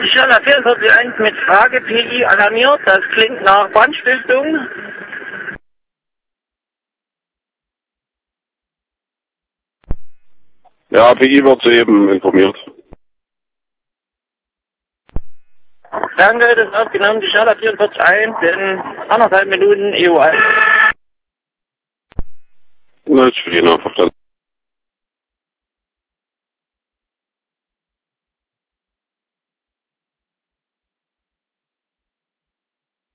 Die Schalla 44.1 mit Frage PI alarmiert. Das klingt nach Brandstiftung. Ja, PI wird soeben informiert. Danke, das ist aufgenommen. Die Schalla 44.1 in 1,5 Minuten EU1. Na, ist für ihn einfach dann.